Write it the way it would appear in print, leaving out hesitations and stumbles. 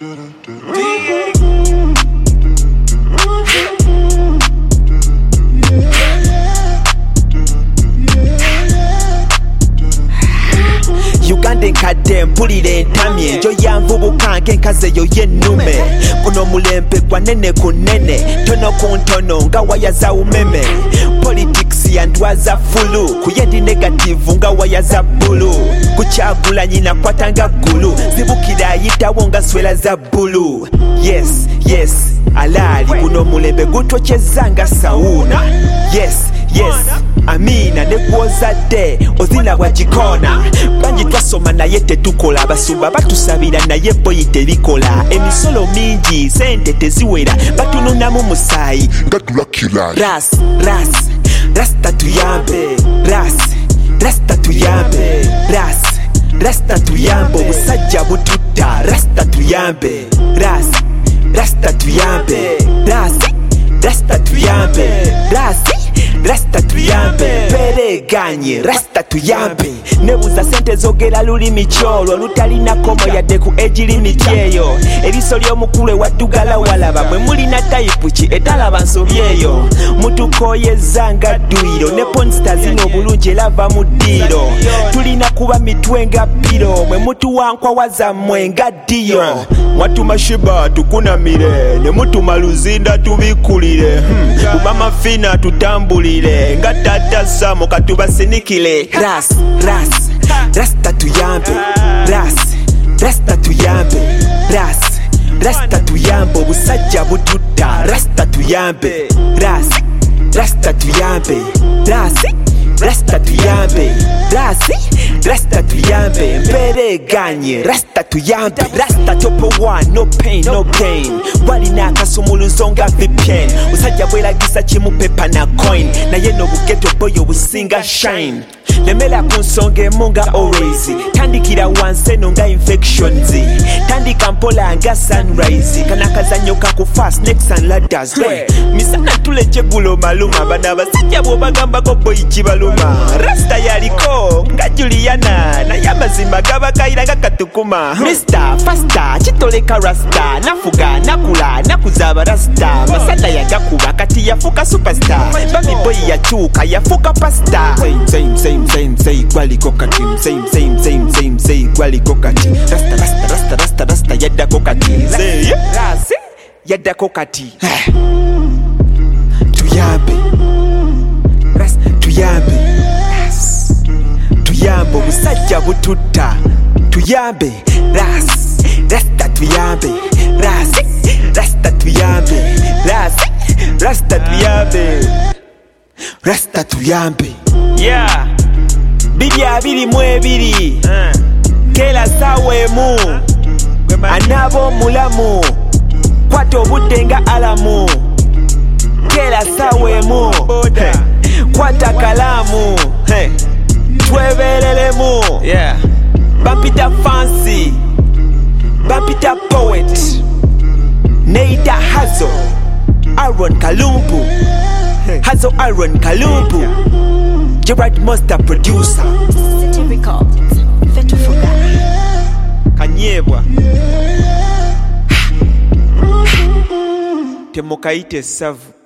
Uganda enkadde mpulira entamye njo yanvubukange enkazi eyo yennume guno mulembe gwa nene ku nnene tono ku ntono nga waya za umeme politics yandwaza fulu kuyendi negative nga waya za bbulu kukyagula nyina kwatanga ggulu zibukira ayitawo nga swela za bbulu yes alaali guno mulembe gutokyeza nga sawuna yes amina negwozadde ozina bwagikona bangi twasoma naye tetukola abasumba batusabira naye boyi tebikola emisolo mingi sente teziwera batununamu musaayi nga tulakira rasta tuyambe rasta tuyambe rasta tuyambe obusajja bututta rasta tuyambe rasta tuyambe rasta tuyambe rasta tuyambe pereganye rasta tuyambe nebuza sente zogera lulimi kyolwo lutalina komo yadde ku ejirimi kyeyo eriso ly'omukulu ewaddugala walaba mwe mulina tayipu ki etalaba nsobi eyo mutukoyeza nga dduyiro ne ponsta zino obulungi erava mu ddiiro tulina kuba mitwe nga piro mwe mutuwankwawa zammwe nga ddiyo mwatuma shiba tukunamire ne mutuma luzinda tubikulire bumamafina tutambulire nga tata samo katubasenikire rasta tuyambe rasta tuyambe rasta tuyambe obusajja bututta rasta tuyambe rasta tuyambe rasta tuyambe rasta tuyambe mpereganye rasta tuyambe rasta topo one no pain no gain walina akasumuluzo nga VPN usajja bweragisa kimu pepa na coin naye n'obugeto boyo businga shine lemela ku nsonga emu nga always tandikira wansi eno nga infections tandika mpola nga sunrise kana akazannyo kaku fast next and ladders misana tuleje gulo maluma bana abasajja bw'obagambako boyi kibaluma rasta yaliko nga Juliana naye amazima gaba kayira nga katukuma Mr. Fasta kitoleka rasta nafuga nakula nakuzaaba rasta masada yagakuba kati yafuka superstar bami boyi yakyuka yafuka pasta same gwaliko kati same gwaliko kati rasta yaddako kati yaddako kati tuyambe tuyambe obusajja bututta tuyambe rasta tuyambe rasta tuyambe rasta tuyambe rasta tuyambe biri mwebiri kela sawemu anabo mulamu kwata obudde nga alamu kela sawemu kwata kalamu tweberelemu bampita fancy bampita poet neita hazo Aaron Kalumbu hazo Aaron Kalumbu Gerard Monster producer City Records Fetufuga Kanyebwa Temokaite Savu